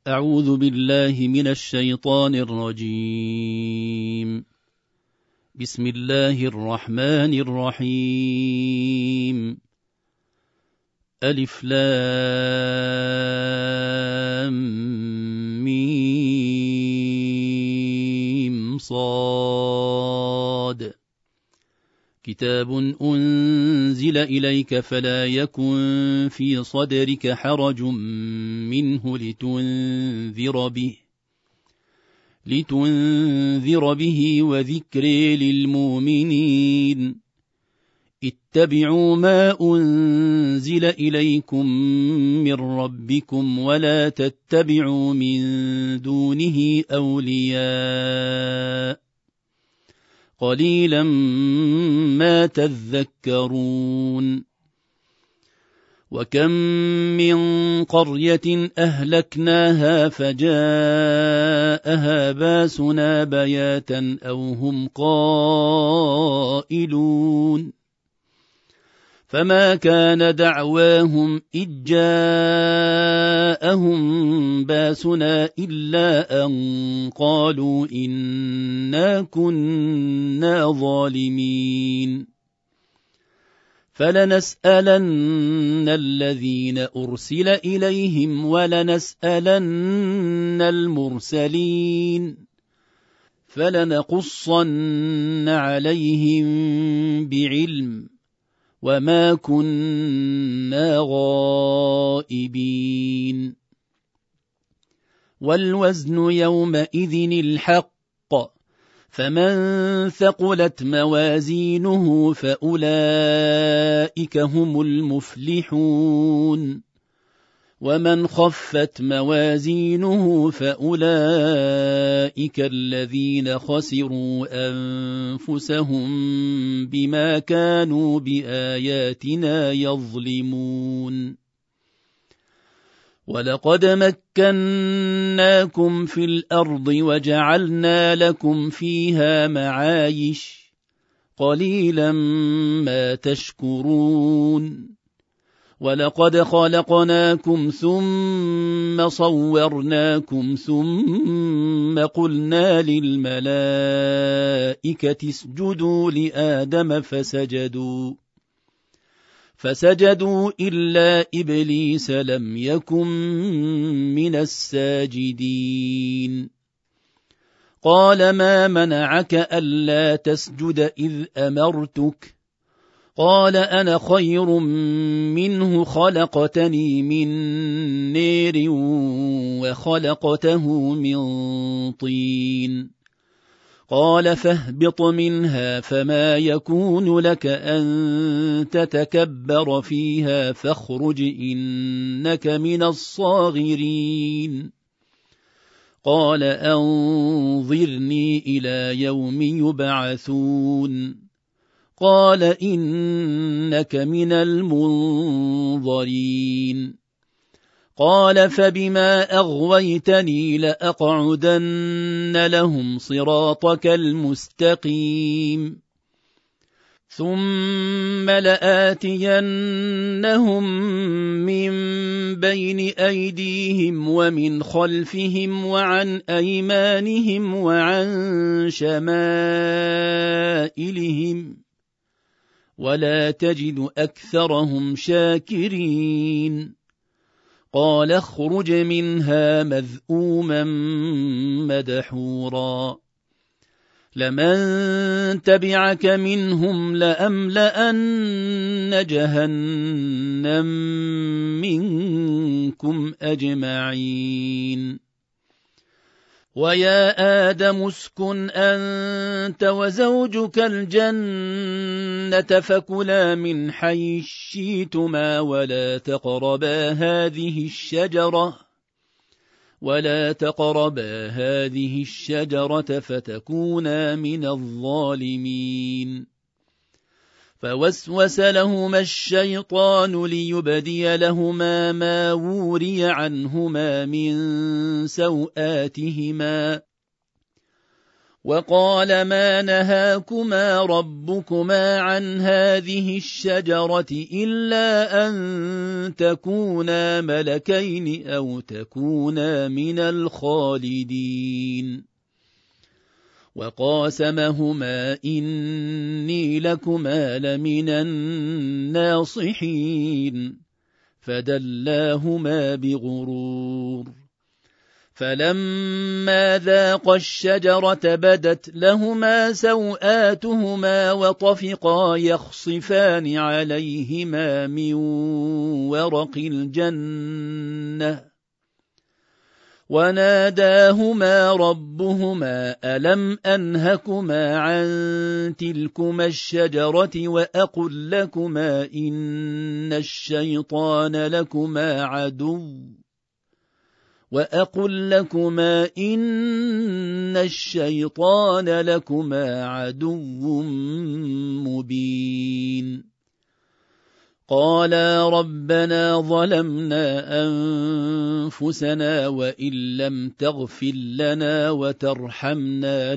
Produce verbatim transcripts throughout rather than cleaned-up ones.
أعوذ بالله من الشيطان الرجيم. بسم الله الرحمن الرحيم. ألف لام ميم صاد. كتاب أنزل إليك فلا يكن في صدرك حرج منه لتنذر به لتنذر به وذكر للمؤمنين. اتبعوا ما أنزل إليكم من ربكم ولا تتبعوا من دونه أولياء قليلا ما تذكرون. وكم من قرية أهلكناها فجاءها باسنا بياتا أو هم قائلون فما كان دعواهم إذ جاءهم باسنا إلا أن قالوا إنا كنا ظالمين. فلنسألن الذين أرسل إليهم ولنسألن المرسلين فلنقصن عليهم بعلم وما كنا غائبين. والوزن يومئذ الحق فمن ثقلت موازينه فأولئك هم المفلحون ومن خفت موازينه فأولئك الذين خسروا أنفسهم بما كانوا بآياتنا يظلمون. ولقد مكناكم في الأرض وجعلنا لكم فيها معايش قليلا ما تشكرون. ولقد خلقناكم ثم صورناكم ثم قلنا للملائكة اسجدوا لآدم فسجدوا فسجدوا إلا إبليس لم يكن من الساجدين. قال ما منعك ألا تسجد إذ أمرتك؟ قال أنا خير منه خلقتني من نير وخلقته من طين. قال فاهبط منها فما يكون لك أن تتكبر فيها فاخرج إنك من الصاغرين. قال أنظرني إلى يوم يبعثون. قال إنك من المنظرين. قال فبما أغويتني لأقعدن لهم صراطك المستقيم ثم لآتينهم من بين أيديهم ومن خلفهم وعن أيمانهم وعن شمائلهم ولا تجد أكثرهم شاكرين. قال اخرج منها مذءوما مدحورا لمن تبعك منهم لأملأن جهنم منكم أجمعين. ويا آدم اسكن أنت وزوجك الجنة فكلا من حيث شئتما ولا تقربا هذه الشجرة ولا تقربا هذه الشجرة فتكونا من الظالمين. فوسوس لهما الشيطان ليبدي لهما ما وري عنهما من سوآتهما وقال ما نهاكما ربكما عن هذه الشجرة إلا أن تكونا ملكين أو تكونا من الخالدين وقاسمهما إني لكما لمن الناصحين فدلاهما بغرور فلما ذاقا الشجرة بدت لهما سوآتهما وطفقا يخصفان عليهما من ورق الجنة وناداهما ربهما ألم أنهكما عن تلكما الشجرة وأقل لكما إن الشيطان لكما عدو وأقل لكما إن الشيطان لكما عدو مبين قالا ربنا ظلمنا أنفسنا وإن لم تغفر لنا وترحمنا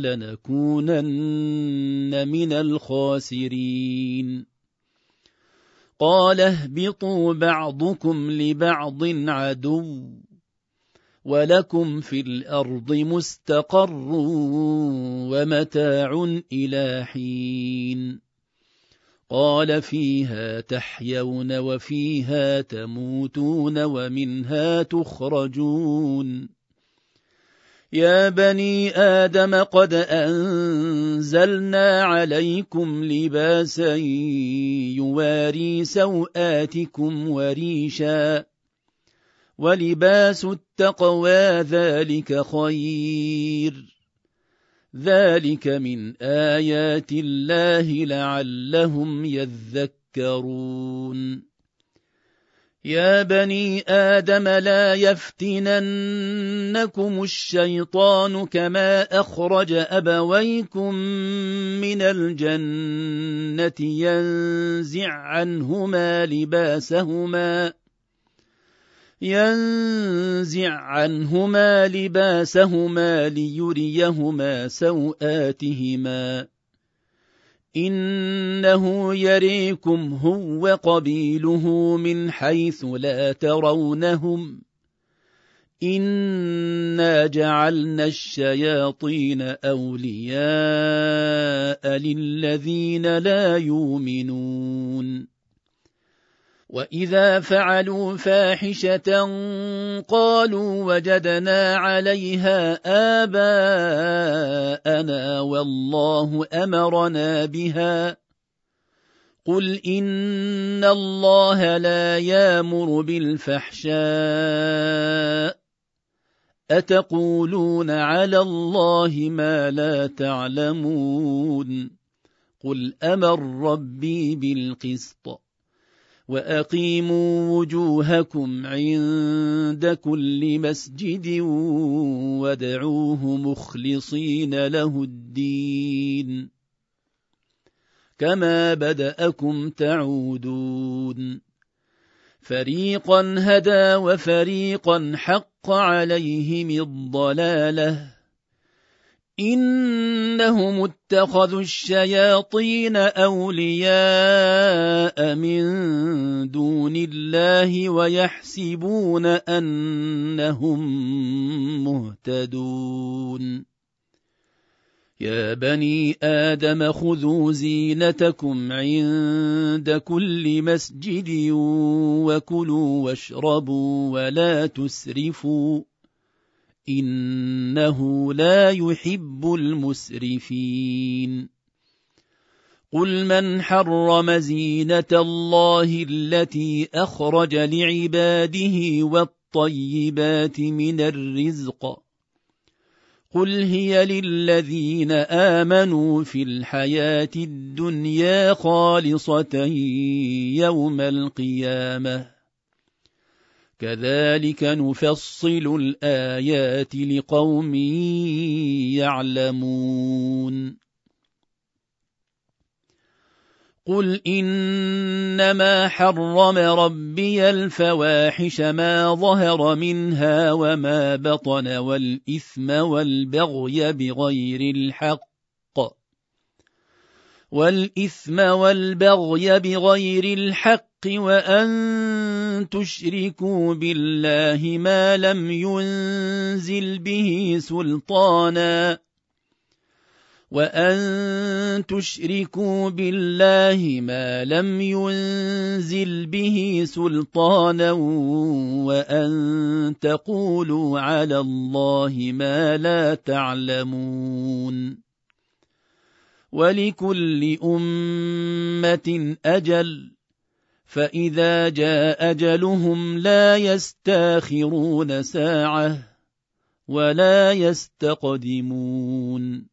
لنكونن من الخاسرين قال اهبطوا بعضكم لبعض عدو ولكم في الأرض مستقر ومتاع إلى حين قال فيها تحيون وفيها تموتون ومنها تخرجون يا بني آدم قد أنزلنا عليكم لباسا يواري سوآتكم وريشا ولباس التقوى ذلك خير ذلك من آيات الله لعلهم يذكرون يا بني آدم لا يفتننكم الشيطان كما أخرج أبويكم من الجنة ينزع عنهما لباسهما ينزع عنهما لباسهما ليريهما سوآتهما إنه يريكم هو قبيله من حيث لا ترونهم إنا جعلنا الشياطين أولياء للذين لا يؤمنون وإذا فعلوا فاحشة قالوا وجدنا عليها آباءنا والله أمرنا بها قل إن الله لا يأمر بالفحشاء أتقولون على الله ما لا تعلمون قل أمر ربي بالقسط وأقيموا وجوهكم عند كل مسجد وادعوه مخلصين له الدين كما بدأكم تعودون فريقا هدى وفريقا حق عليهم الضلالة إنهم اتخذوا الشياطين أولياء من دون الله ويحسبون أنهم مهتدون يا بني آدم خذوا زينتكم عند كل مسجد وكلوا واشربوا ولا تسرفوا إنه لا يحب المسرفين قل من حرم زينة الله التي أخرج لعباده والطيبات من الرزق قل هي للذين آمنوا في الحياة الدنيا خالصة يوم القيامة كذلك نفصل الآيات لقوم يعلمون قل إنما حرم ربي الفواحش ما ظهر منها وما بطن والإثم والبغي بغير الحق والإثم والبغي بغير الحق وأن تشركوا بالله ما لم ينزل به سلطانا وأن تشركوا بالله ما لم ينزل به سلطانا وأن تقولوا على الله ما لا تعلمون ولكل أمة أجل فإذا جاء أجلهم لا يستاخرون ساعة ولا يستقدمون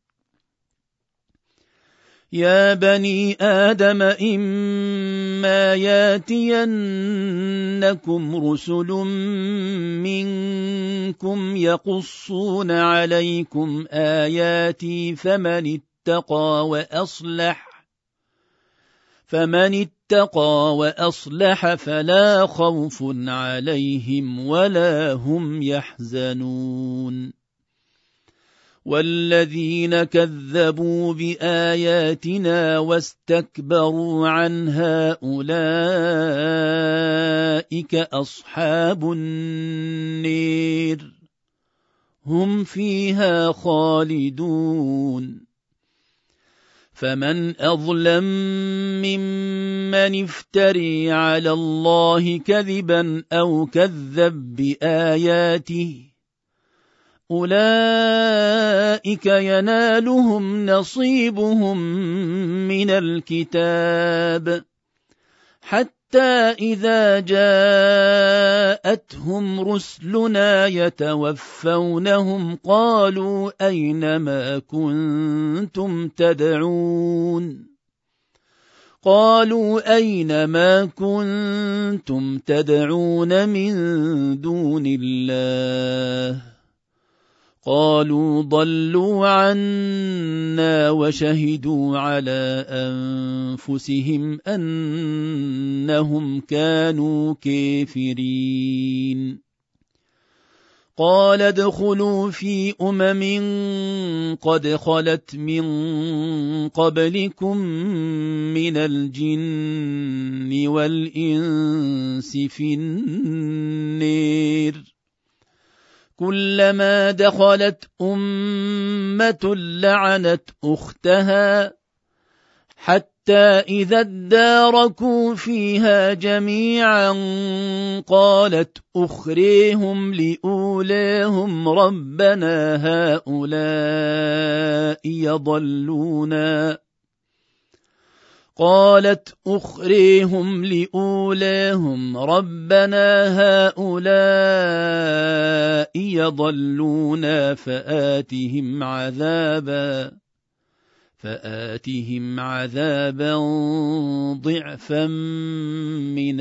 يا بني آدم إما ياتينكم رسل منكم يقصون عليكم آياتي فمن اتقى وأصلح فمن اتقى وأصلح فلا خوف عليهم ولا هم يحزنون والذين كذبوا بآياتنا واستكبروا عنها أولئك أصحاب النير هم فيها خالدون فمن أظلم ممن افتري على الله كذبا أو كذب بآياته أولئك ينالهم نصيبهم من الكتاب حتى إذا جاءتهم رسلنا يتوفونهم قالوا أين ما كنتم تدعون قالوا أين ما كنتم تدعون من دون الله قالوا ضلوا عنا وشهدوا على أنفسهم أنهم كانوا كافرين قال ادخلوا في أمم قد خلت من قبلكم من الجن والإنس في النير كلما دخلت أمة لعنت أختها حتى إذا اداركوا فيها جميعا قالت أخريهم لأولاهم ربنا هؤلاء يضلونا قالت أخريهم لأولاهم ربنا هؤلاء يضلونا فآتهم عذابا فآتهم عذابا ضعفا من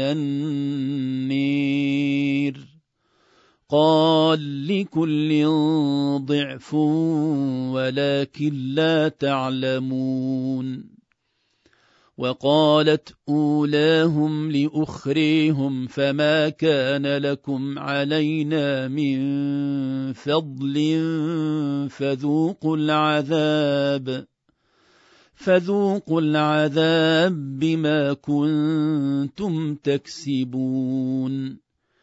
النير قال لكل ضعف ولكن لا تعلمون وقالت أولاهم لأخريهم فما كان لكم علينا من فضل فذوقوا العذاب فذوقوا العذاب بما كنتم تكسبون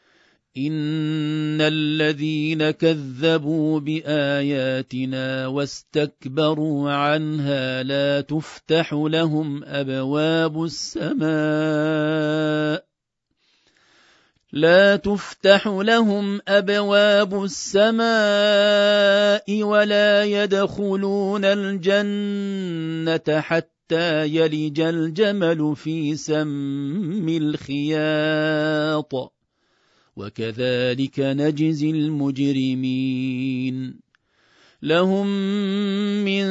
إن الذين كذبوا بآياتنا واستكبروا عنها لا تفتح لهم أبواب السماء لا تفتح لهم أبواب السماء ولا يدخلون الجنة حتى يلج الجمل في سم الخياط وكذلك نجزي المجرمين لهم من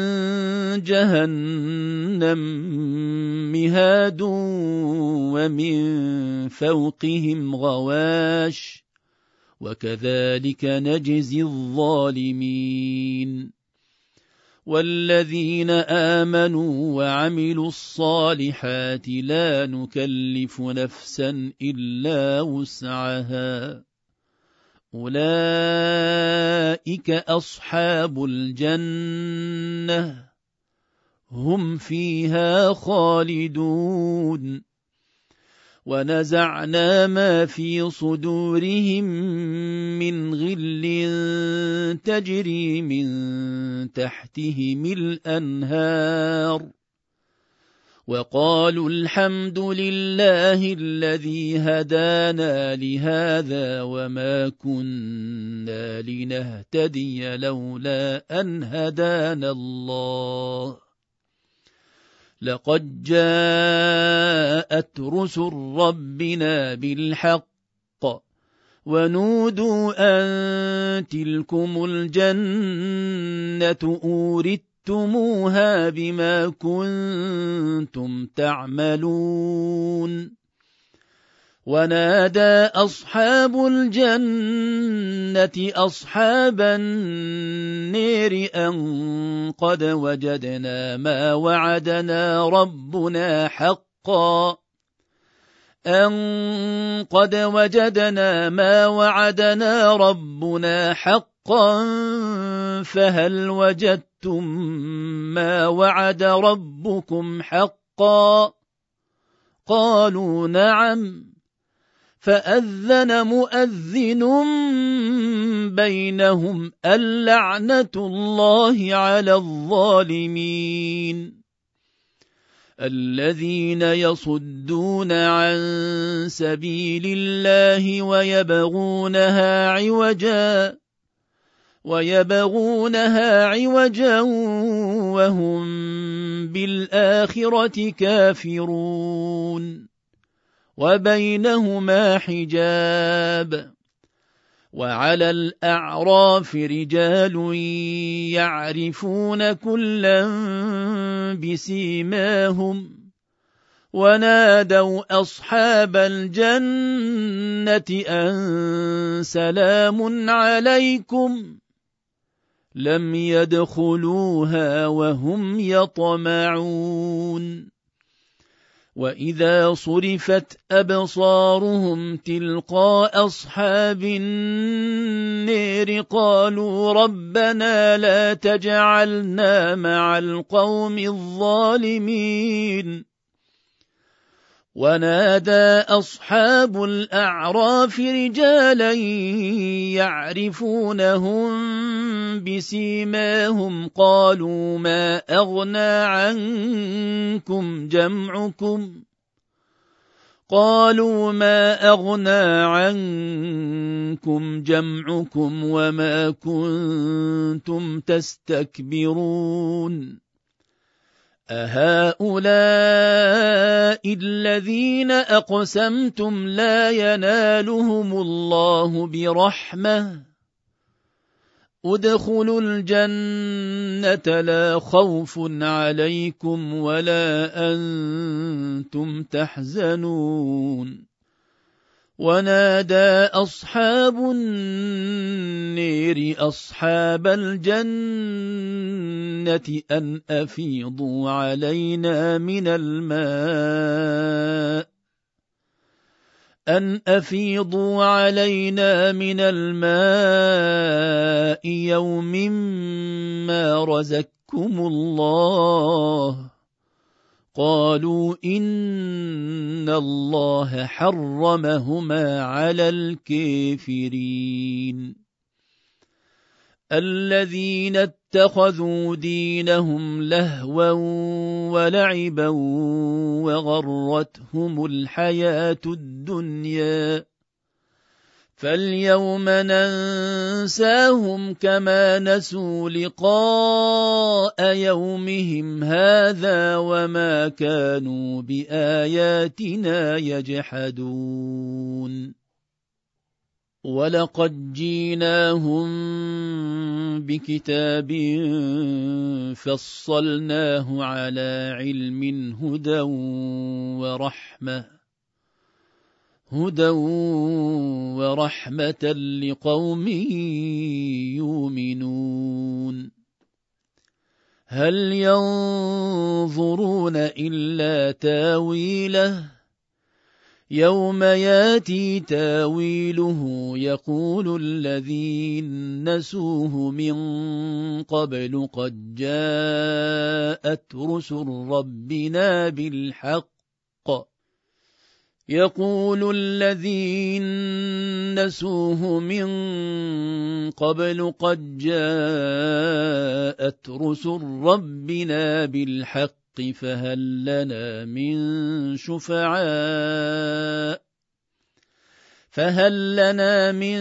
جهنم مهاد ومن فوقهم غواش وكذلك نجزي الظالمين والذين آمنوا وعملوا الصالحات لا نكلف نفسا إلا وسعها أولئك أصحاب الجنة هم فيها خالدون ونزعنا ما في صدورهم من غل تجري من تحتهم الأنهار وقالوا الحمد لله الذي هدانا لهذا وما كنا لنهتدي لولا أن هدانا الله لقد جاءت رسل ربنا بالحق ونودوا أن تلكم الجنة أورثتموها بما كنتم تعملون ونادى أصحاب الجنة أصحاب النير أن قد وجدنا ما وعدنا ربنا حقا أن قد وجدنا ما وعدنا ربنا حقا فهل وجدتم ما وعد ربكم حقا قالوا نعم فأذن مؤذن بينهم اللعنة الله على الظالمين الذين يصدون عن سبيل الله ويبغونها عوجا ويبغونها عوجا وهم بالآخرة كافرون وبينهما حجاب وعلى الأعراف رجال يعرفون كلا بسيماهم ونادوا أصحاب الجنة أن سلام عليكم لم يدخلوها وهم يطمعون وإذا صرفت أبصارهم تلقاء أصحاب النير قالوا ربنا لا تجعلنا مع القوم الظالمين ونادى أصحاب الأعراف رجالا يعرفونهم بسيماهم قالوا ما أغنى عنكم جمعكم قالوا ما أغنى عنكم جمعكم وما كنتم تستكبرون أهؤلاء الذين أقسمتم لا ينالهم الله برحمة ادخلوا الجنة لا خوف عليكم ولا أنتم تحزنون ونادى أصحاب النير أصحاب الجنة أن أفيضوا علينا من الماء أن أفيضوا علينا من الماء يوم ما رزقكم الله قالوا إن الله حرمهما على الكافرين الذين اتخذوا دينهم لهوا ولعبا وغرتهم الحياة الدنيا فاليوم ننساهم كما نسوا لقاء يومهم هذا وما كانوا بآياتنا يجحدون ولقد جيناهم بكتاب فصلناه على علم هدى ورحمة هدى ورحمة لقوم يؤمنون هل ينظرون إلا تاويله يوم ياتي تاويله يقول الذين نسوه من قبل قد جاءت رسل ربنا بالحق يقول الذين نسوه من قبل قد جاءت رسل ربنا بالحق فهل لنا من شفعاء فهل لنا من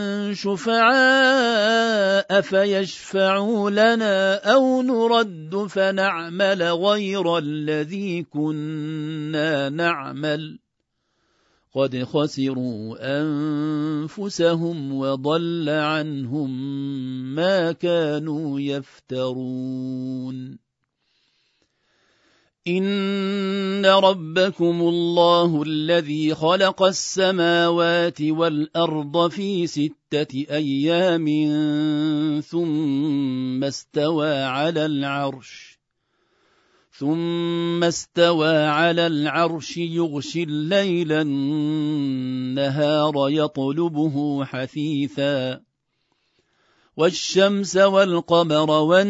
شفعاء فيشفعوا لنا أو نرد فنعمل غير الذي كنا نعمل قد خسروا أنفسهم وضل عنهم ما كانوا يفترون إن ربكم الله الذي خلق السماوات والأرض في ستة أيام ثم استوى على العرش ثم استوى على العرش يغشي الليل النهار يطلبه حثيثا والشمس والقمر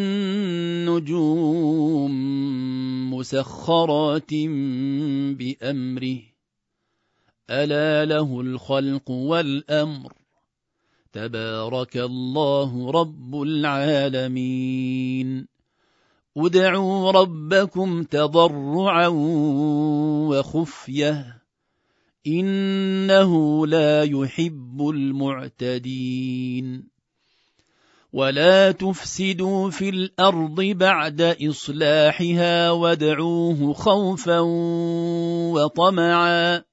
والنجوم مسخرات بأمره ألا له الخلق والأمر تبارك الله رب العالمين ادعوا ربكم تضرعا وخفية إنه لا يحب المعتدين ولا تفسدوا في الأرض بعد إصلاحها وادعوه خوفا وطمعا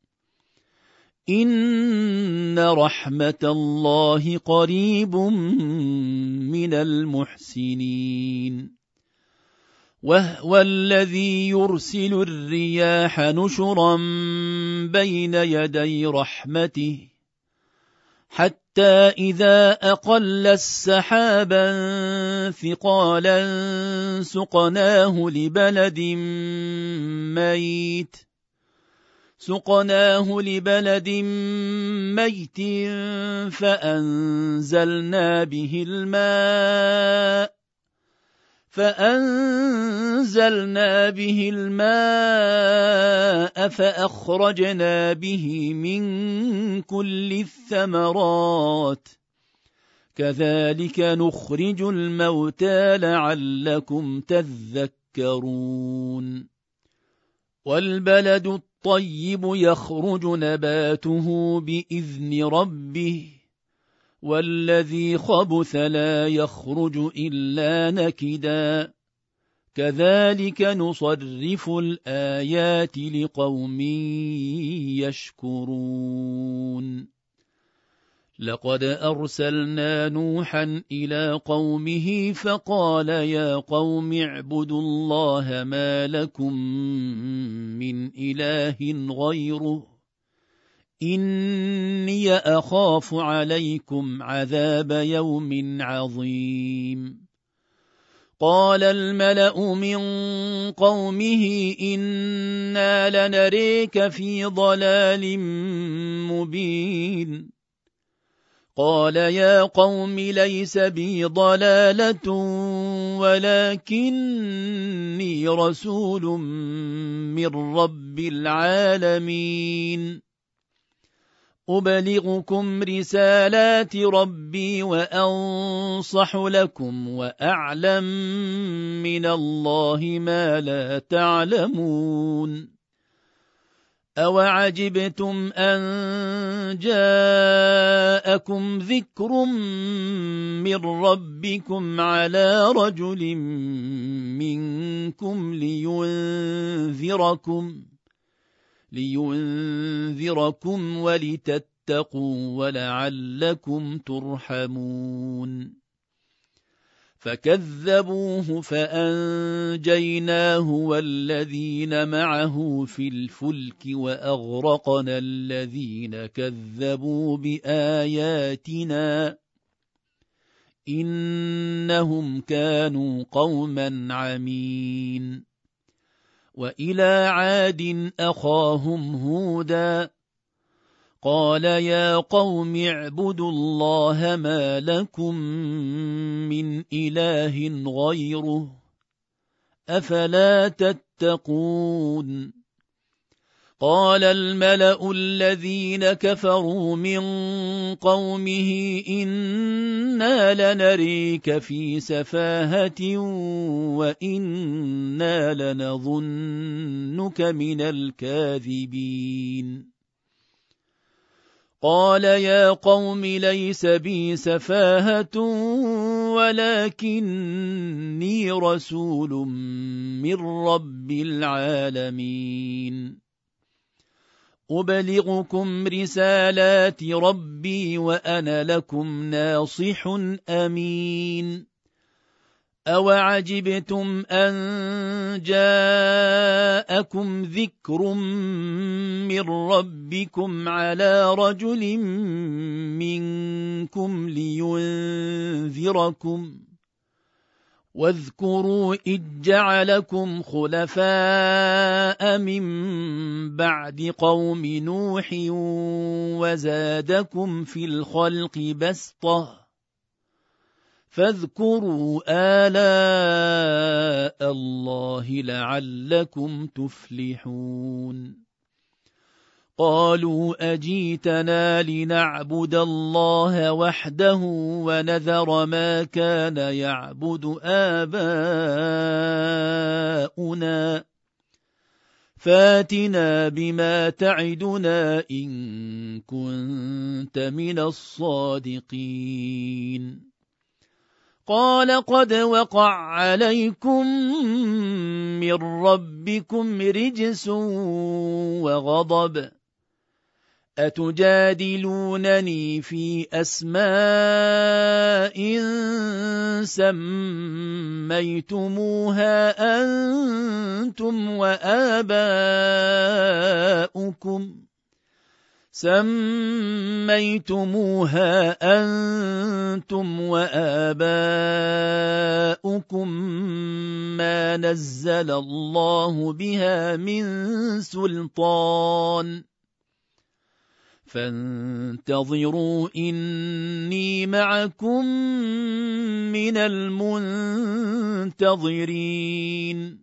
إن رحمة الله قريب من المحسنين وهو الذي يرسل الرياح نشرا بين يدي رحمته حتى إذا أقل السحابا ثقالا سقناه لبلد ميت سقناه لبلد ميت فأنزلنا به الماء فأنزلنا به الماء فأخرجنا به من كل الثمرات كذلك نخرج الموتى لعلكم تذكرون والبلد الطيب يخرج نباته بإذن ربه والذي خبث لا يخرج إلا نكدا كذلك نصرف الآيات لقوم يشكرون لقد أرسلنا نوحا إلى قومه فقال يا قوم اعبدوا الله ما لكم من إله غيره إني أخاف عليكم عذاب يوم عظيم قال الملأ من قومه إنا لنريك في ضلال مبين قال يا قوم ليس بي ضلالة ولكني رسول من رب العالمين أبلغكم رسالات ربي وأنصح لكم وأعلم من الله ما لا تعلمون أوعجبتم أن جاءكم ذكر من ربكم على رجل منكم لينذركم لينذركم ولتتقوا ولعلكم ترحمون فكذبوه فأنجيناه والذين معه في الفلك وأغرقنا الذين كذبوا بآياتنا إنهم كانوا قوما عمين وإلى عاد أخاهم هودا قال يا قوم اعبدوا الله ما لكم من إله غيره أفلا تتقون قال الملأ الذين كفروا من قومه إنا لنريك في سفاهة وإنا لنظنك من الكاذبين قال يا قوم ليس بي سفاهة ولكني رسول من رب العالمين أبلغكم رسالات ربي وأنا لكم ناصح أمين أوعجبتم أن جاءكم ذكر من ربكم على رجل منكم لينذركم واذكروا إذ جعلكم خلفاء من بعد قوم نوح وزادكم في الخلق بسطة فاذكروا آلاء الله لعلكم تفلحون قالوا أجيتنا لنعبد الله وحده ونذر ما كان يعبد آباؤنا فاتنا بما تعدنا إن كنت من الصادقين قال قد وقع عليكم من ربكم رجس وغضب أتجادلونني في أسماء سميتموها أنتم وآباؤكم سميتموها أنتم وآباؤكم ما نزل الله بها من سلطان فانتظروا إني معكم من المنتظرين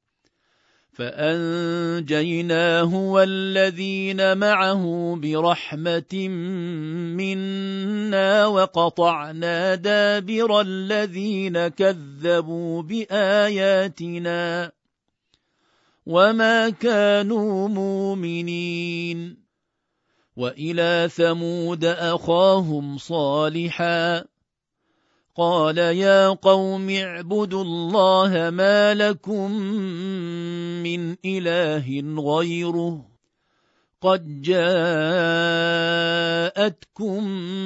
فأنجيناه والذين معه برحمة منا وقطعنا دابر الذين كذبوا بآياتنا وما كانوا مؤمنين وإلى ثمود أخاهم صالحا قال يا قوم اعبدوا الله ما لكم من إله غيره قد جاءتكم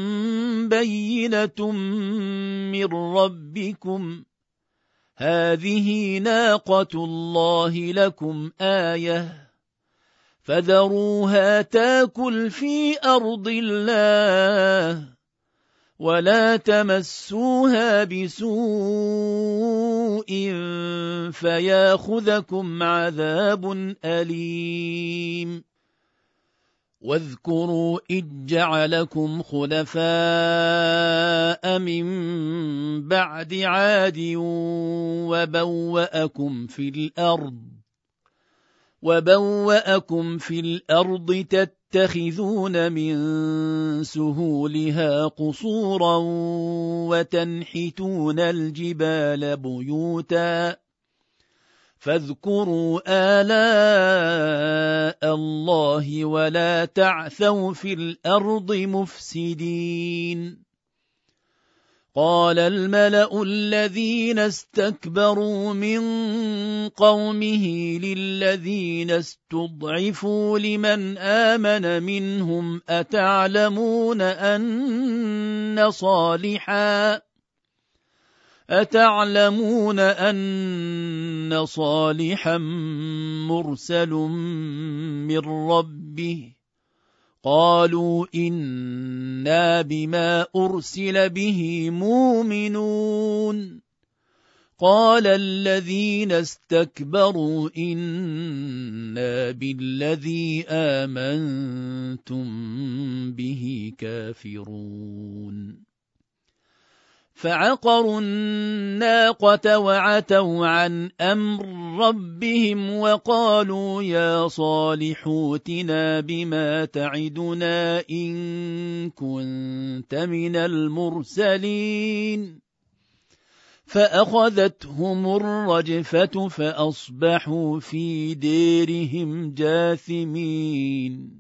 بينة من ربكم هذه ناقة الله لكم آية فذروها تاكل في أرض الله ولا تمسوها بسوء فياخذكم عذاب أليم واذكروا إذ جعلكم خلفاء من بعد عاد وبوأكم في الأرض وبوأكم في الأرض تتخذون من سهولها قصورا وتنحتون الجبال بيوتا فاذكروا آلاء الله ولا تعثوا في الأرض مفسدين قال الملأ الذين استكبروا من قومه للذين استضعفوا لمن آمن منهم أتعلمون أن صالحا أتعلمون أن صالحا مرسل من ربه قالوا إنا بما أرسل به مؤمنون قال الذين استكبروا إنا بالذي آمنتم به كافرون فعقروا الناقة وعتوا عن أمر ربهم وقالوا يا صالح ائتنا بما تعدنا إن كنت من المرسلين فأخذتهم الرجفة فأصبحوا في ديرهم جاثمين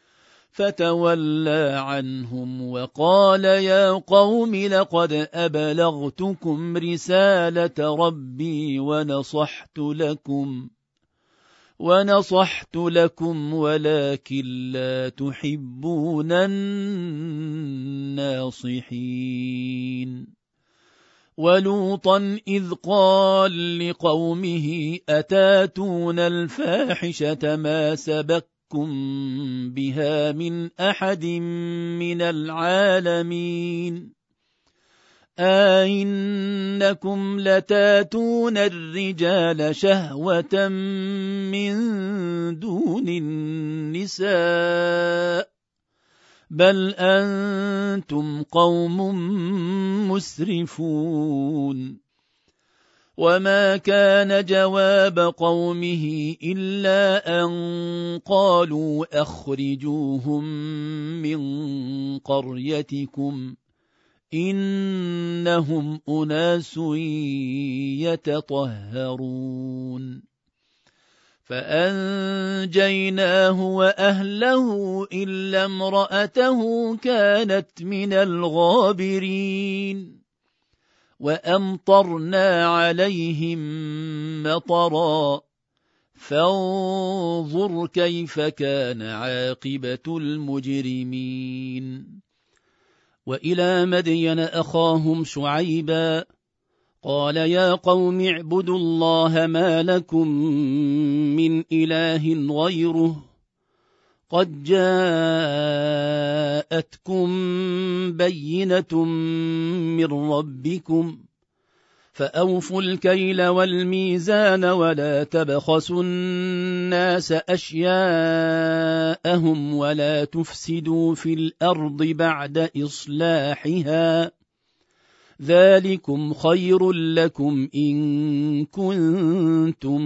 فتولى عنهم وقال يا قوم لقد أبلغتكم رسالة ربي ونصحت لكم ونصحت لكم ولكن لا تحبون الناصحين ولوطا إذ قال لقومه أتاتون الفاحشة ما سبق بها من أحد من العالمين أئنكم لتاتون الرجال شهوة من دون النساء بل أنتم قوم مسرفون وما كان جواب قومه إلا أن قالوا أخرجوهم من قريتكم إنهم أناس يتطهرون فأنجيناه وأهله إلا امرأته كانت من الغابرين وأمطرنا عليهم مطرا فانظر كيف كان عاقبة المجرمين وإلى مدين أخاهم شعيبا قال يا قوم اعبدوا الله ما لكم من إله غيره قد جاءتكم بينة من ربكم فأوفوا الكيل والميزان ولا تبخسوا الناس أشياءهم ولا تفسدوا في الأرض بعد إصلاحها ذلكم خير لكم إن كنتم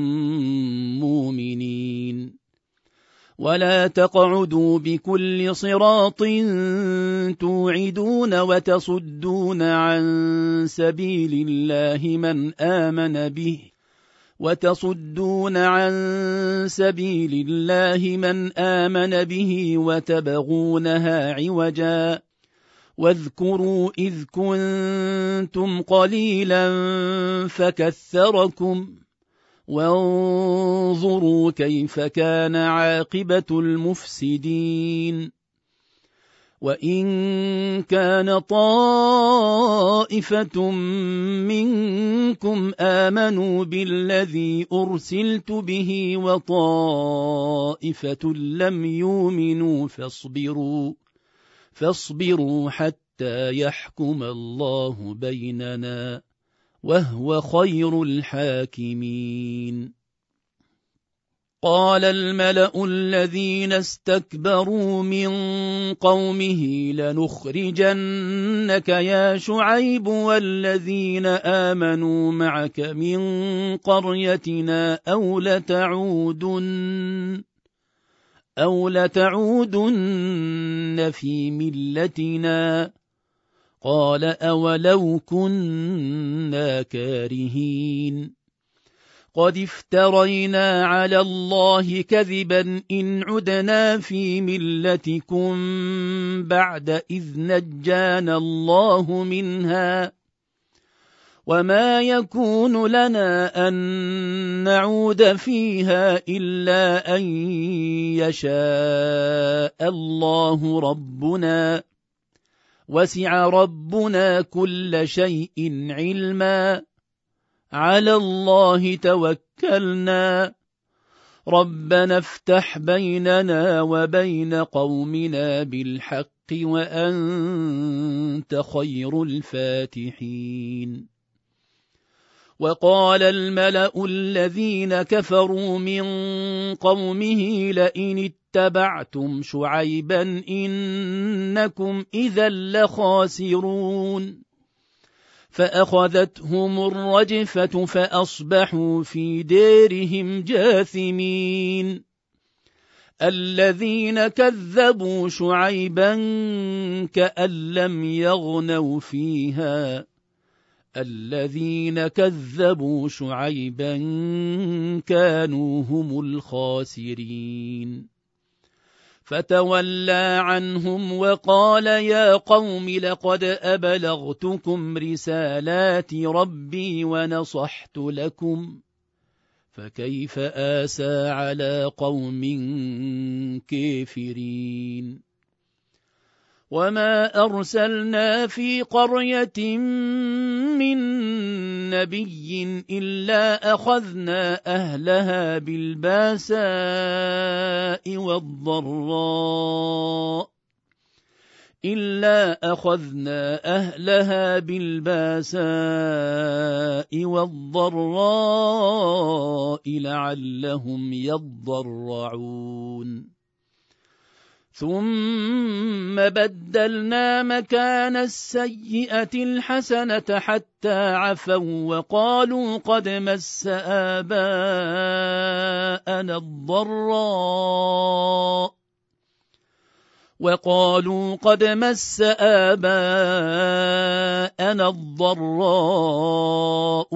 مؤمنين ولا تقعدوا بكل صراط توعدون وتصدون عن سبيل الله من آمن به وتصدون عن سبيل الله من آمن به وتبغونها عوجا واذكروا إذ كنتم قليلا فكثركم وانظروا كيف كان عاقبة المفسدين وإن كان طائفة منكم آمنوا بالذي أرسلت به وطائفة لم يؤمنوا فاصبروا فاصبروا حتى يحكم الله بيننا وهو خير الحاكمين قال الملأ الذين استكبروا من قومه لنخرجنك يا شعيب والذين آمنوا معك من قريتنا أو لتعودن أو لتعودن في ملتنا قال أولو كنا كارهين قد افترينا على الله كذبا إن عدنا في ملتكم بعد إذ نجانا الله منها وما يكون لنا أن نعود فيها إلا أن يشاء الله ربنا وسع ربنا كل شيء علما على الله توكلنا ربنا افتح بيننا وبين قومنا بالحق وأنت خير الفاتحين وقال الملأ الذين كفروا من قومه لئن اتبعتم شعيبا إنكم إذا لخاسرون فأخذتهم الرجفة فأصبحوا في ديرهم جاثمين الذين كذبوا شعيبا كأن لم يغنوا فيها الذين كذبوا شعيبا كانوا هم الخاسرين فتولى عنهم وقال يا قوم لقد أبلغتكم رسالات ربي ونصحت لكم فكيف آسى على قوم كافرين وما أرسلنا في قرية من نبي إلا أخذنا أهلها بالباساء والضراء إلا أخذنا أهلها بالباساء والضراء لعلهم يضرعون ثم بدلنا مكان السيئة الحسنة حتى عفوا وقالوا قد مس آباءنا الضراء وقالوا قد مس آباءنا الضراء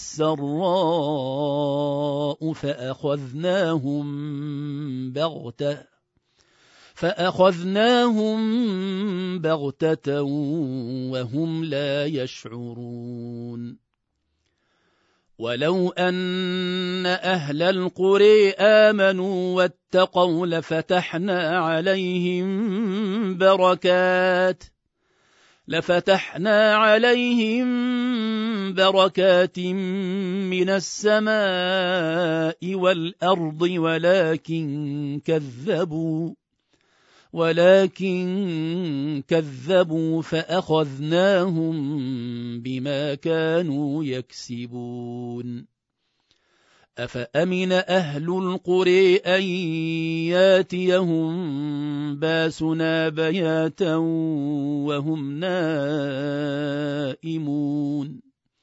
والسراء فأخذناهم بغتة فأخذناهم بغتة وهم لا يشعرون ولو أن أهل القرى آمنوا واتقوا لفتحنا عليهم بركات لفتحنا عليهم بركات من السماء والأرض ولكن كذبوا ولكن كذبوا فأخذناهم بما كانوا يكسبون أفأمن أهل القرى أن ياتيهم باسنا بياتا وهم نائمون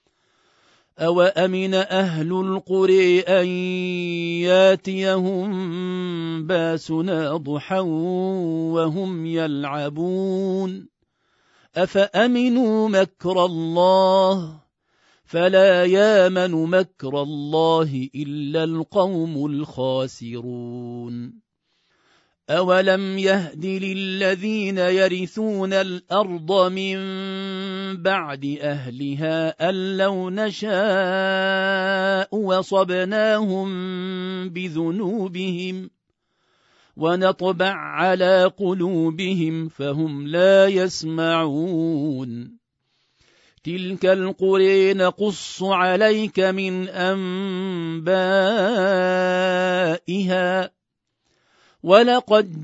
أوأمن أهل القرى أن ياتيهم باسنا ضحى وهم يلعبون أفأمنوا مكر الله فلا يامن مكر الله إلا القوم الخاسرون أولم يهد للذين يرثون الأرض من بعد أهلها أن لو نشاء وصبناهم بذنوبهم ونطبع على قلوبهم فهم لا يسمعون تلك القرى نقص عليك من أنبائها ولقد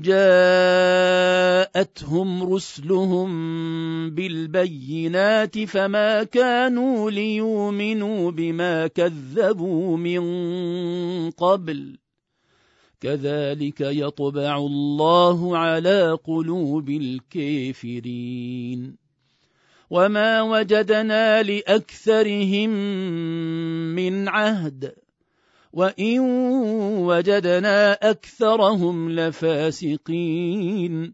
جاءتهم رسلهم بالبينات فما كانوا ليؤمنوا بما كذبوا من قبل كذلك يطبع الله على قلوب الكافرين وما وجدنا لأكثرهم من عهد وإن وجدنا أكثرهم لفاسقين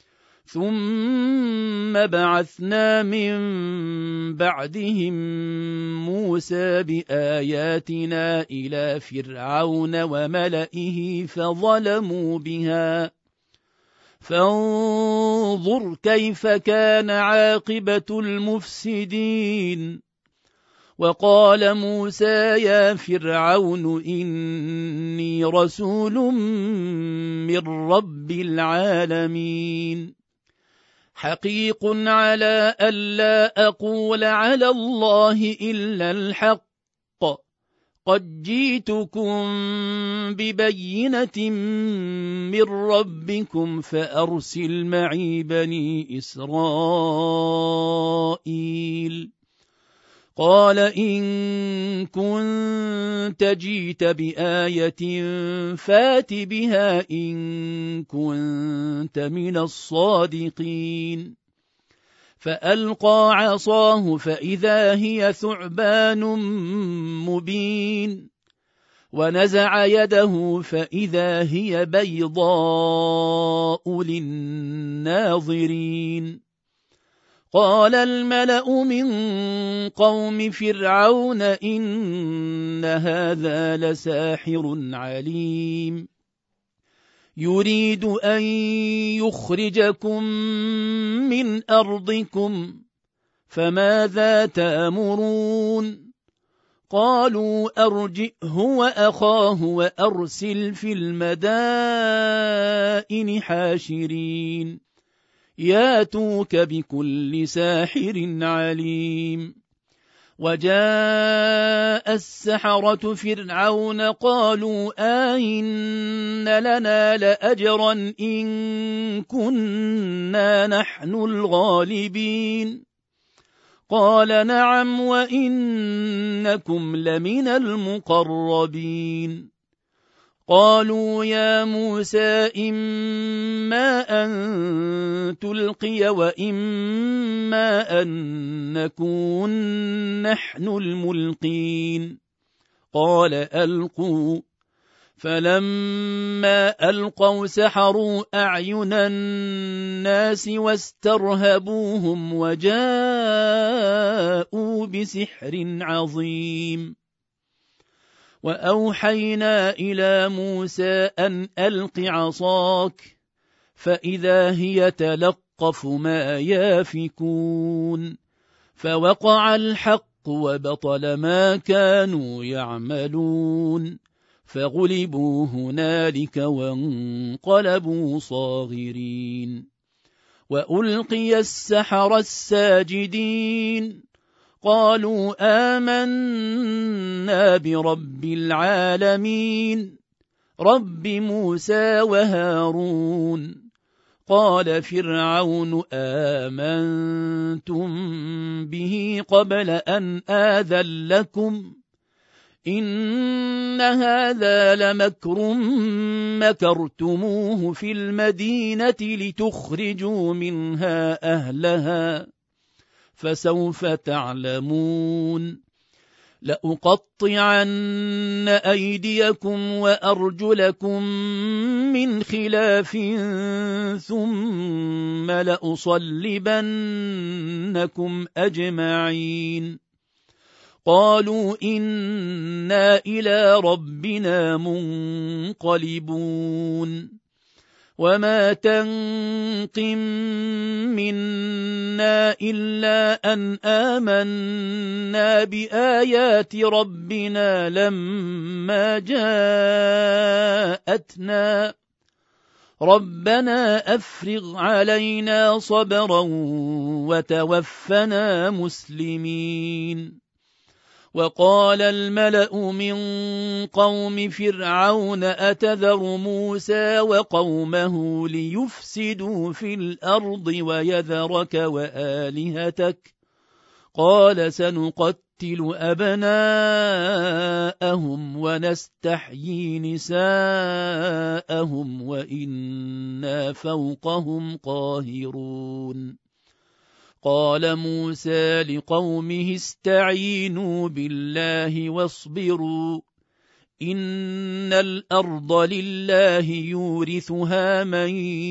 ثم بعثنا من بعدهم موسى بآياتنا إلى فرعون وملئه فظلموا بها فانظر كيف كان عاقبة المفسدين وقال موسى يا فرعون إني رسول من رب العالمين حقيق على ألا أقول على الله إلا الحق قد جئتكم ببينة من ربكم فأرسل معي بني إسرائيل قال إن كنت جيت بآية فات بها إن كنت من الصادقين. فألقى عصاه فإذا هي ثعبان مبين، ونزع يده فإذا هي بيضاء للناظرين. قال الملأ من قوم فرعون إن هذا لساحر عليم، يريد أن يخرجكم من أرضكم فماذا تأمرون؟ قالوا أرجئه وأخاه وأرسل في المدائن حاشرين ياتوك بكل ساحر عليم. وجاء السحرة فرعون قالوا آئن لنا لأجرا إن كنا نحن الغالبين. قال نعم وإنكم لمن المقربين. قالوا يا موسى إما أن تلقي وإما أن نكون نحن الملقين. قال ألقوا. فلما ألقوا سحروا أعين الناس واسترهبوهم وجاءوا بسحر عظيم. وأوحينا إلى موسى أن ألق عصاك فإذا هي تلقف ما يافكون، فوقع الحق وبطل ما كانوا يعملون، فغلبوا هنالك وانقلبوا صاغرين. وألقي السحرة الساجدين قالوا آمنا برب العالمين رب موسى وهارون. قال فرعون آمنتم به قبل أن آذن لكم إن هذا لمكر مكرتموه في المدينة لتخرجوا منها أهلها فسوف تعلمون. لأقطعن أيديكم وأرجلكم من خلاف ثم لأصلبنكم أجمعين. قالوا إنا إلى ربنا منقلبون. وما تنقم منا إلا أن آمنا بآيات ربنا لما جاءتنا ربنا أفرغ علينا صبرا وتوفنا مسلمين. وقال الملأ من قوم فرعون أتذر موسى وقومه ليفسدوا في الأرض ويذرك وآلهتك؟ قال سنقتل أبناءهم ونستحيي نساءهم وإنا فوقهم قاهرون. قال موسى لقومه استعينوا بالله واصبروا إن الأرض لله يورثها من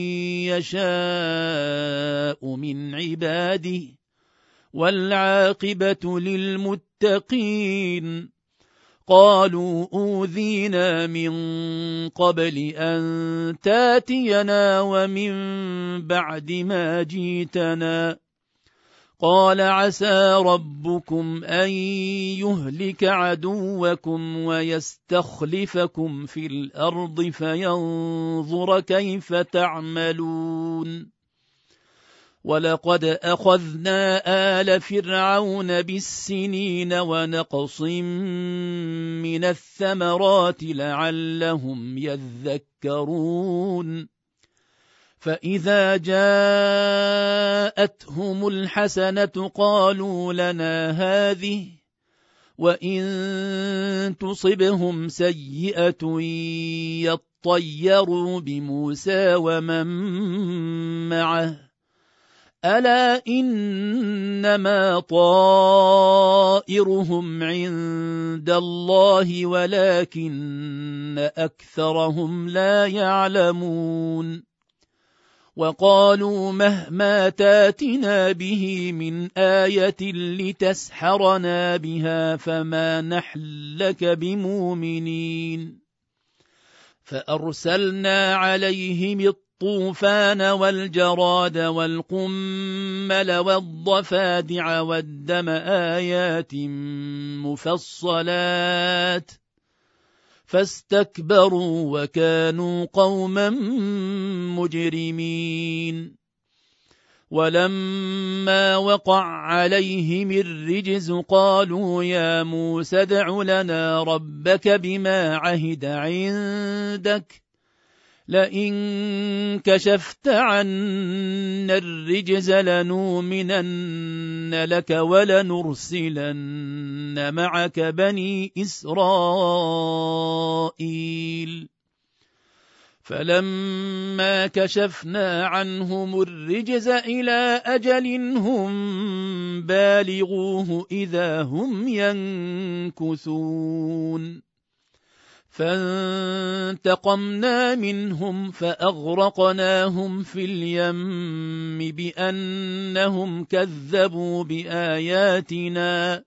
يشاء من عباده والعاقبة للمتقين. قالوا أوذينا من قبل أن تاتينا ومن بعد ما جيتنا. قال عسى ربكم أن يهلك عدوكم ويستخلفكم في الأرض فينظر كيف تعملون. ولقد أخذنا آل فرعون بالسنين ونقص من الثمرات لعلهم يذكرون. فإذا جاءتهم الحسنة قالوا لنا هذه وإن تصبهم سيئة يطيروا بموسى ومن معه ألا إنما طائرهم عند الله ولكن أكثرهم لا يعلمون وقالوا مهما تاتنا به من آية لتسحرنا بها فما نحن لك بمؤمنين فأرسلنا عليهم الطوفان والجراد والقمل والضفادع والدم آيات مفصلات فاستكبروا وكانوا قوما مجرمين ولما وقع عليهم الرجز قالوا يا موسى ادع لنا ربك بما عهد عندك لئن كشفت عنا الرجز لنؤمنن لك ولنرسلن معك بني إسرائيل فلما كشفنا عنهم الرجز إلى أجل هم بالغوه إذا هم ينكثون فانتقمنا منهم فأغرقناهم في اليم بأنهم كذبوا بآياتنا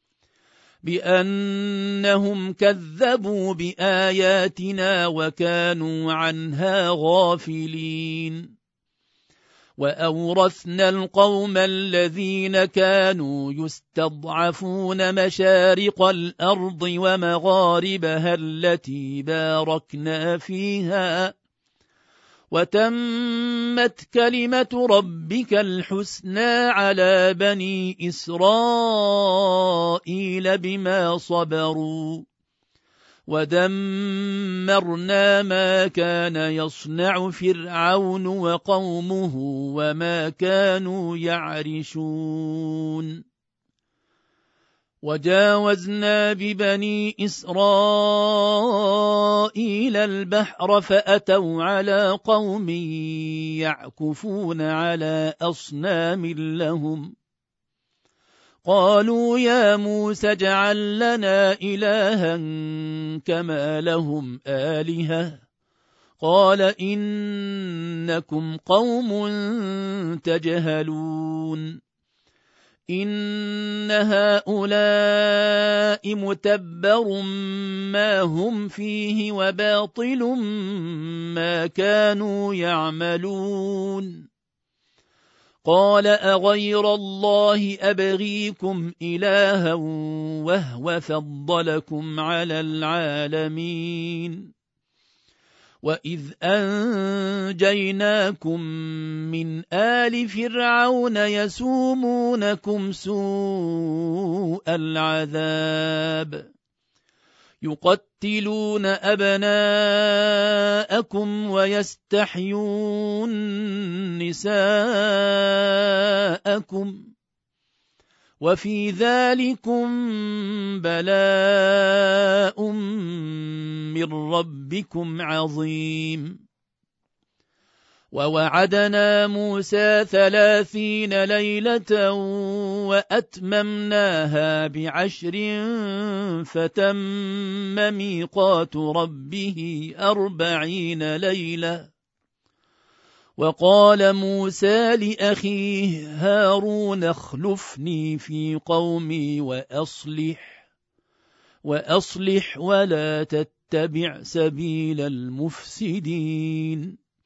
بأنهم كذبوا بآياتنا وكانوا عنها غافلين وأورثنا القوم الذين كانوا يستضعفون مشارق الأرض ومغاربها التي باركنا فيها وتمت كلمة ربك الحسنى على بني إسرائيل بما صبروا ودمرنا ما كان يصنع فرعون وقومه وما كانوا يعرشون وجاوزنا ببني إسرائيل البحر فأتوا على قوم يعكفون على أصنام لهم قالوا يا موسى اجعل لنا إلها كما لهم آلهة قال إنكم قوم تجهلون إن هؤلاء متبر ما هم فيه وباطل ما كانوا يعملون قال أغير الله أبغيكم إلها وهو فضلكم على العالمين وإذ أنجيناكم من آل فرعون يسومونكم سوء العذاب يقتلون أبناءكم ويستحيون نساءكم وفي ذلكم بلاء من ربكم عظيم ووعدنا موسى ثلاثين ليلة وأتممناها بعشر فتم ميقات ربه أربعين ليلة وقال موسى لأخيه هارون اخلفني في قومي وأصلح وأصلح ولا تتبع سبيل المفسدين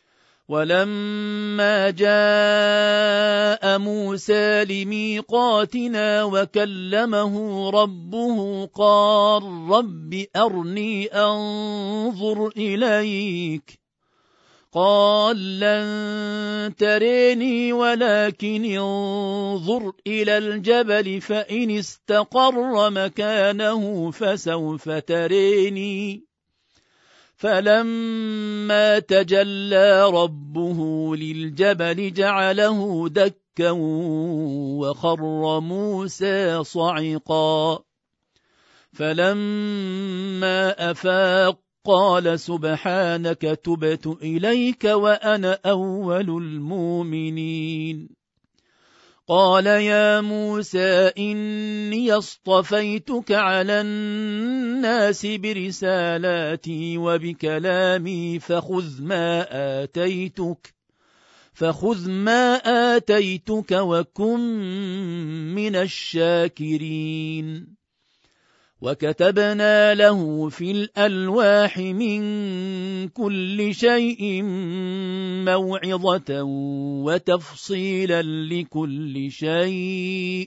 ولما جاء موسى لميقاتنا وكلمه ربه قال رب أرني أنظر إليك قال لن تريني ولكن انظر إلى الجبل فإن استقر مكانه فسوف تريني فلما تجلى ربه للجبل جعله دكا وخر موسى صعقا فلما أفاق قال سبحانك تبت إليك وأنا أول المؤمنين قال يا موسى إني اصطفيتك على الناس برسالاتي وبكلامي فخذ ما آتيتك فخذ ما آتيتك وكن من الشاكرين وكتبنا له في الألواح من كل شيء موعظة وتفصيلا لكل شيء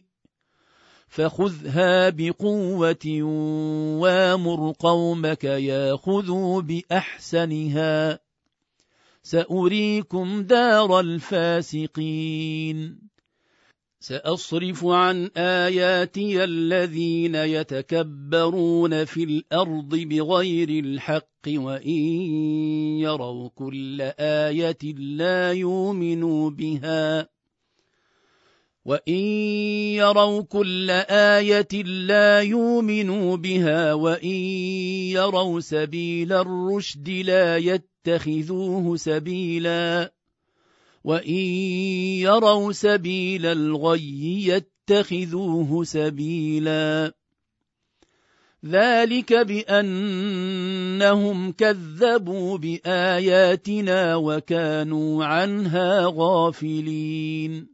فخذها بقوة وامر قومك ياخذوا بأحسنها سأريكم دار الفاسقين سأصرف عن آياتي الذين يتكبرون في الأرض بغير الحق وإن يروا كل آية لا يؤمنوا بها وإن يروا كل آية لا يؤمنوا بها وإن يروا سبيل الرشد لا يتخذوه سبيلا وإن يروا سبيل الغي يتخذوه سبيلا ذلك بأنهم كذبوا بآياتنا وكانوا عنها غافلين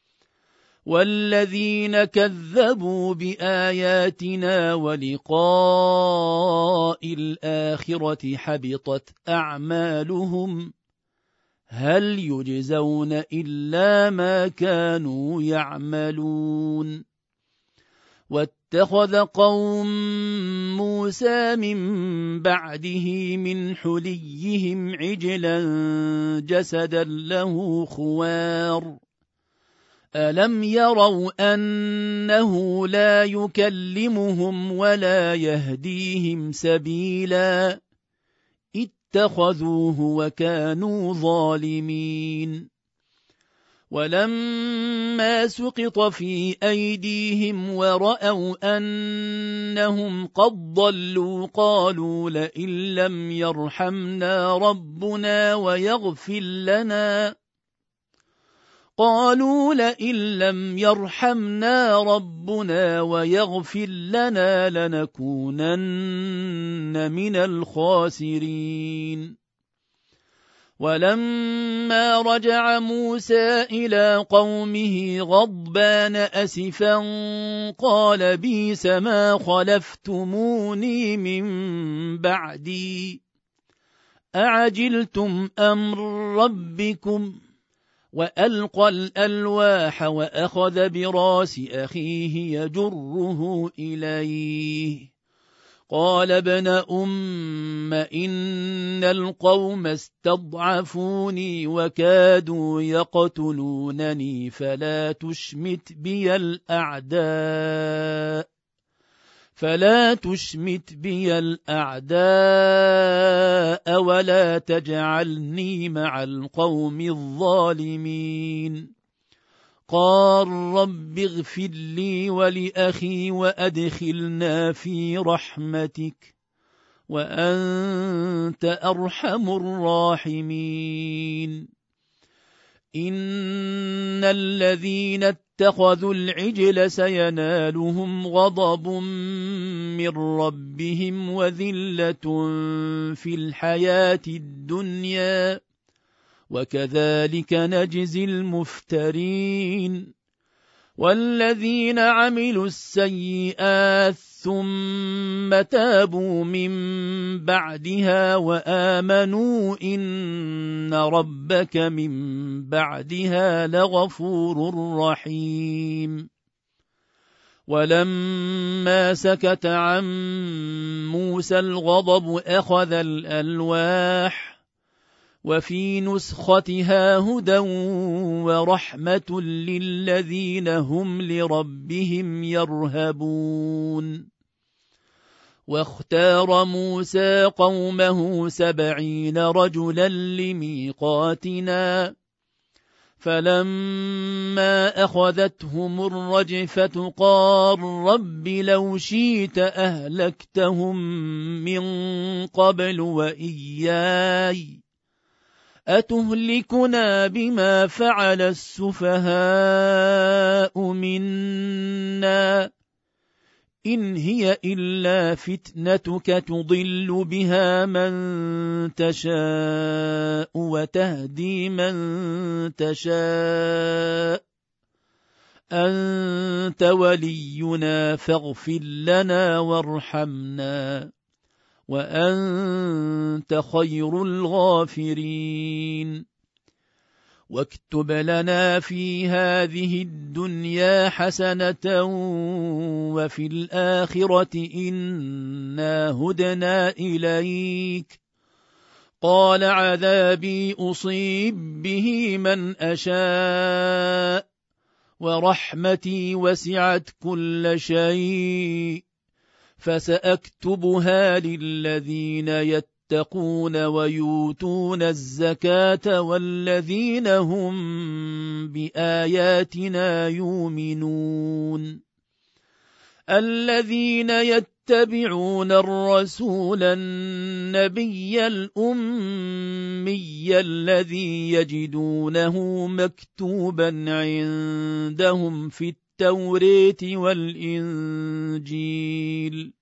والذين كذبوا بآياتنا ولقاء الآخرة حبطت أعمالهم هل يجزون إلا ما كانوا يعملون واتخذ قوم موسى من بعده من حليهم عجلا جسدا له خوار ألم يروا أنه لا يكلمهم ولا يهديهم سبيلا اتخذوه وكانوا ظالمين ولما سقط في أيديهم ورأوا أنهم قد ضلوا قالوا لئن لم يرحمنا ربنا ويغفر لنا قالوا لئن لم يرحمنا ربنا ويغفر لنا لنكونن من الخاسرين ولما رجع موسى إلى قومه غضبان أسفا قال بئس ما خلفتموني من بعدي أعجلتم أمر ربكم وألقى الألواح وأخذ براس أخيه يجره إليه قال ابن أم إن القوم استضعفوني وكادوا يقتلونني فلا تشمت بي الأعداء فلا تشمت بي الأعداء ولا تجعلني مع القوم الظالمين قال رب اغفر لي ولأخي وأدخلنا في رحمتك وأنت أرحم الراحمين إن الذين اتخذوا العجل سينالهم غضب من ربهم وذلة في الحياة الدنيا وكذلك نجزي المفترين والذين عملوا السيئات ثم تابوا من بعدها وآمنوا إن ربك من بعدها لغفور رحيم ولما سكت عن موسى الغضب أخذ الألواح وفي نسختها هدى ورحمة للذين هم لربهم يرهبون واختار موسى قومه سبعين رجلا لميقاتنا فلما أخذتهم الرجفة قال رب لو شئت أهلكتهم من قبل وإياي أتهلكنا بما فعل السفهاء منا إن هي إلا فتنتك تضل بها من تشاء وتهدي من تشاء أنت ولينا فاغفر لنا وارحمنا وأنت خير الغافرين واكتب لنا في هذه الدنيا حسنة وفي الآخرة إنا هدنا إليك قال عذابي أصيب به من أشاء ورحمتي وسعت كل شيء فسأكتبها للذين يتقون ويؤتون الزكاة والذين هم بآياتنا يؤمنون الذين يتبعون الرسول النبي الأمي الذي يجدونه مكتوبا عندهم في التوراة والإنجيل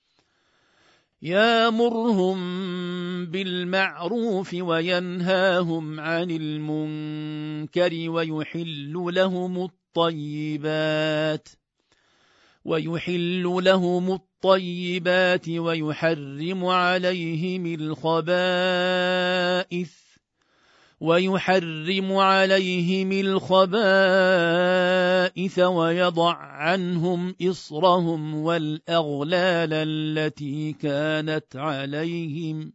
يأمرهم بالمعروف وينهاهم عن المنكر ويحل لهم الطيبات ويحل لهم الطيبات ويحرم عليهم الخبائث ويحرم عليهم الخبائث ويضع عنهم إصرهم والأغلال التي كانت عليهم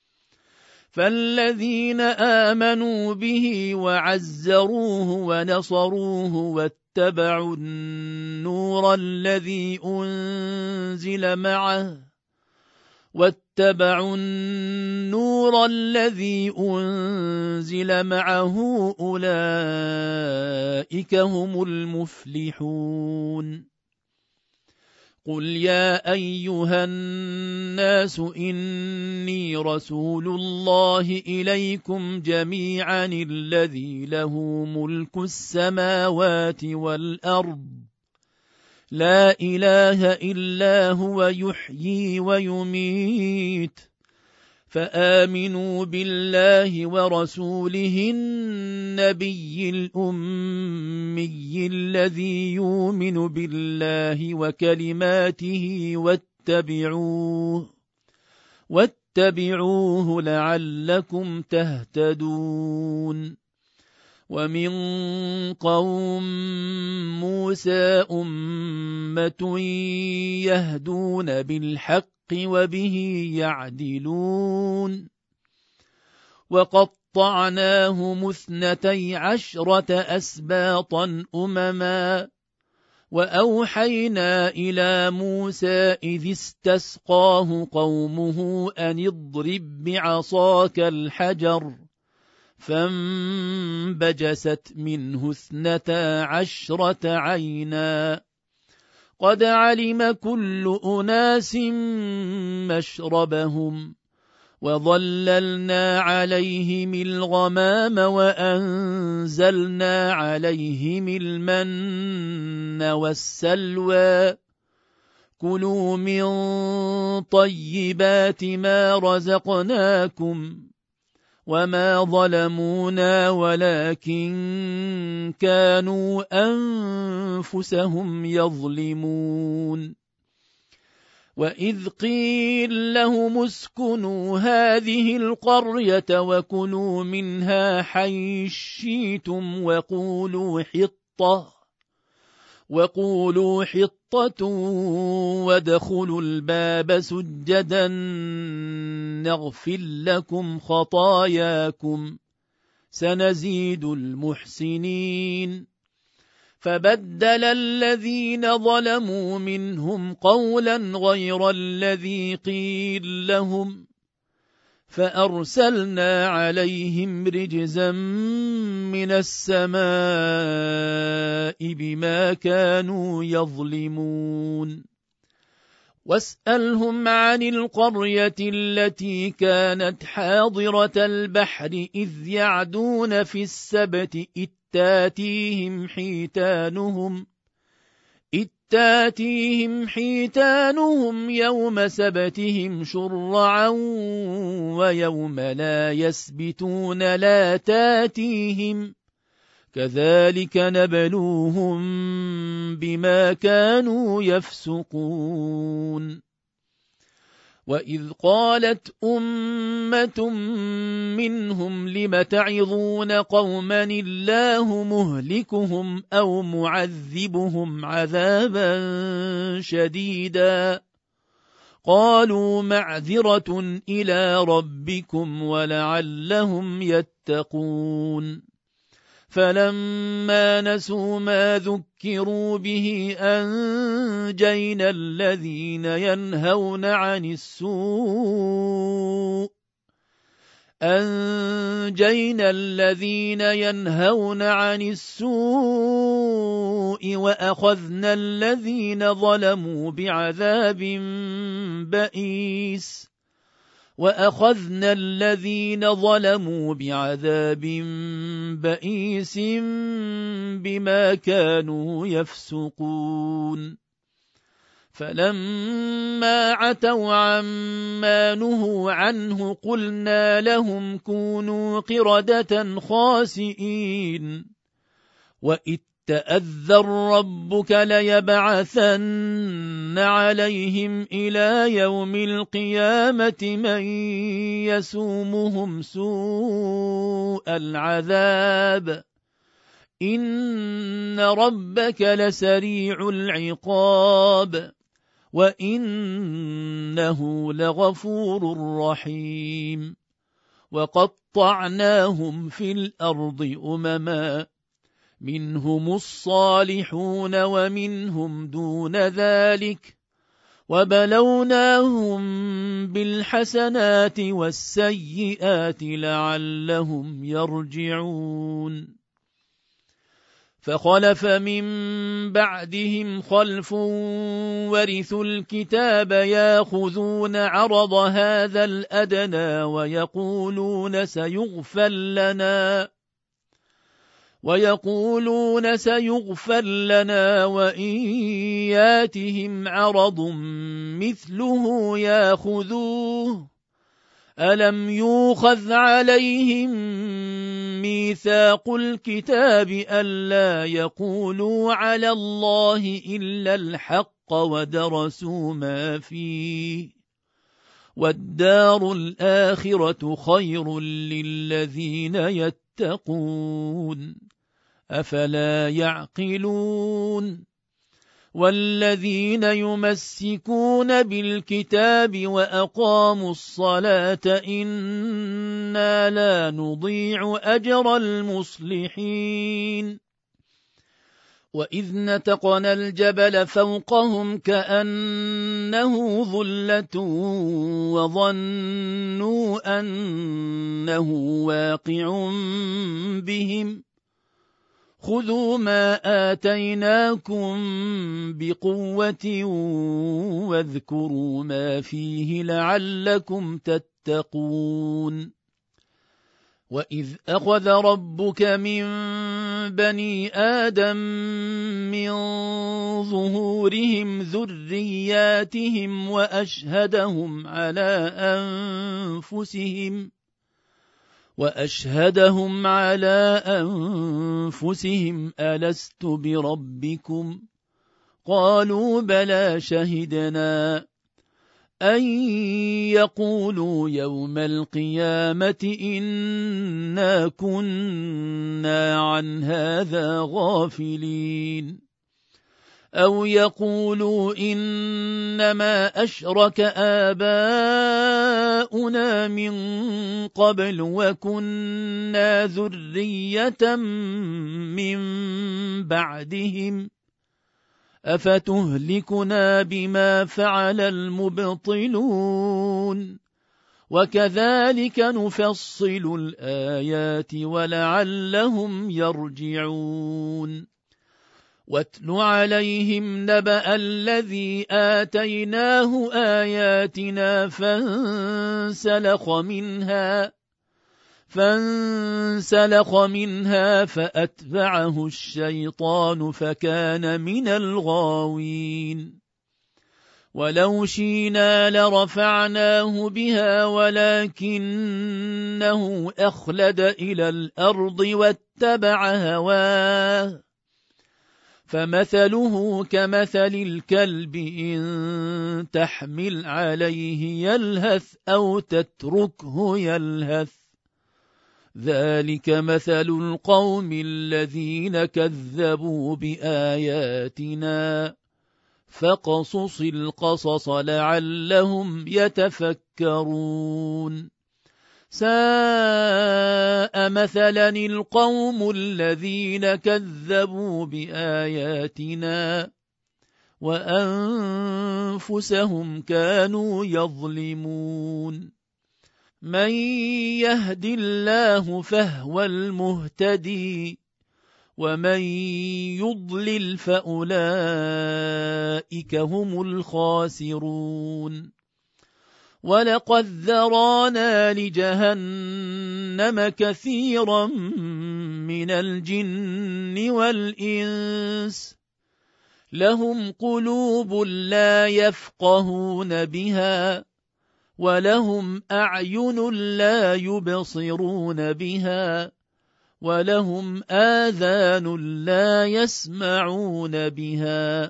فالذين آمنوا به وعزروه ونصروه واتبعوا النور الذي أنزل معه واتبعوا النور الذي أنزل معه أولئك هم المفلحون قل يا أيها الناس إني رسول الله إليكم جميعا الذي له ملك السماوات والأرض لا إله إلا هو يحيي ويميت فآمنوا بالله ورسوله النبي الأمي الذي يؤمن بالله وكلماته واتبعوه واتبعوه لعلكم تهتدون ومن قوم موسى أمة يهدون بالحق وبه يعدلون وقطعناهم اثنتي عشرة أسباطا أمما وأوحينا إلى موسى إذ استسقاه قومه أن اضرب بعصاك الحجر فانبجست منه اثنتا عشرة عينا قد علم كل أناس مشربهم وظللنا عليهم الغمام وأنزلنا عليهم المن والسلوى كلوا من طيبات ما رزقناكم وما ظلمونا ولكن كانوا أنفسهم يظلمون وإذ قيل لهم اسكنوا هذه القرية وكلوا منها حيث شئتم وقولوا حطة وقولوا حطة وادخلوا الباب سجدا نغفر لكم خطاياكم سنزيد المحسنين فبدل الذين ظلموا منهم قولا غير الذي قيل لهم فأرسلنا عليهم رجزا من السماء بما كانوا يظلمون واسألهم عن القرية التي كانت حاضرة البحر إذ يعدون في السبت إذ تاتيهم حيتانهم إذ تاتيهم حيتانهم يوم سبتهم شرعا ويوم لا يسبتون لا تاتيهم كذلك نبلوهم بما كانوا يفسقون وإذ قالت أمة منهم لم تعظون قوما الله مهلكهم أو معذبهم عذابا شديدا قالوا معذرة إلى ربكم ولعلهم يتقون فلما نسوا ما ذكروا به أنجينا الذين ينهون عن السوء أنجينا الذين ينهون عن السوء وأخذنا الذين ظلموا بعذاب بئيس وأخذنا الذين ظلموا بعذاب بئيس بما كانوا يفسقون فلما عتوا عما نهوا عنه قلنا لهم كونوا قردة خاسئين وإذ تأذن ربك ليبعثن عليهم إلى يوم القيامة من يسومهم سوء العذاب إن ربك لسريع العقاب وإنه لغفور رحيم وقطعناهم في الأرض أمما منهم الصالحون ومنهم دون ذلك وبلوناهم بالحسنات والسيئات لعلهم يرجعون فخلف من بعدهم خلف ورثوا الكتاب ياخذون عرض هذا الأدنى ويقولون سيغفر لنا ويقولون سيغفر لنا وإن ياتهم عرض مثله ياخذوه ألم يوخذ عليهم ميثاق الكتاب ألا يقولوا على الله إلا الحق ودرسوا ما فيه والدار الآخرة خير للذين يتقون أفلا يعقلون والذين يمسكون بالكتاب وأقاموا الصلاة إنا لا نضيع أجر المصلحين وإذ نتقنا الجبل فوقهم كأنه ظلة وظنوا أنه واقع بهم خذوا ما آتيناكم بقوة واذكروا ما فيه لعلكم تتقون وإذ أخذ ربك من بني آدم من ظهورهم ذرياتهم وأشهدهم على أنفسهم وأشهدهم على أنفسهم ألست بربكم قالوا بلى شهدنا أن يقولوا يوم القيامة إنا كنا عن هذا غافلين أو يقولوا إنما أشرك آباؤنا من قبل وكنا ذرية من بعدهم أفتهلكنا بما فعل المبطلون وكذلك نفصل الآيات ولعلهم يرجعون واتل عليهم نبأ الذي آتيناه آياتنا فانسلخ منها فانسلخ منها فأتبعه الشيطان فكان من الغاوين ولو شئنا لرفعناه بها ولكنه أخلد إلى الأرض واتبع هواه فمثله كمثل الكلب إن تحمل عليه يلهث أو تتركه يلهث ذلك مثل القوم الذين كذبوا بآياتنا فاقصص القصص لعلهم يتفكرون ساء مثلا القوم الذين كذبوا بآياتنا وأنفسهم كانوا يظلمون من يهد الله فهو المهتدي ومن يضلل فأولئك هم الخاسرون ولقد ذرانا لجهنم كثيرا من الجن والإنس لهم قلوب لا يفقهون بها ولهم أعين لا يبصرون بها ولهم آذان لا يسمعون بها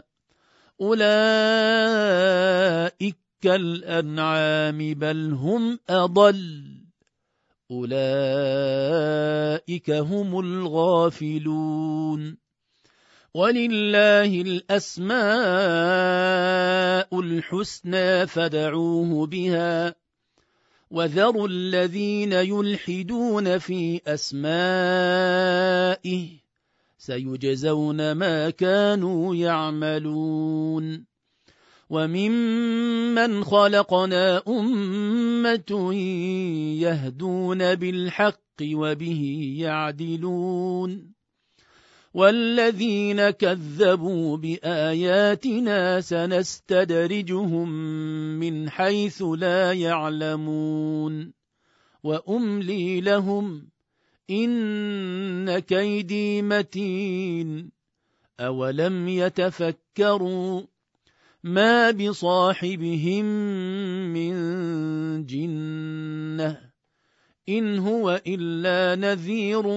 أولئك كالأنعام بل هم أضل أولئك هم الغافلون ولله الأسماء الحسنى فادعوه بها وذروا الذين يلحدون في أسمائه سيجزون ما كانوا يعملون وممن خلقنا أمة يهدون بالحق وبه يعدلون والذين كذبوا بآياتنا سنستدرجهم من حيث لا يعلمون وأملي لهم إن كيدي متين أولم يتفكروا ما بصاحبهم من جنة إن هو إلا نذير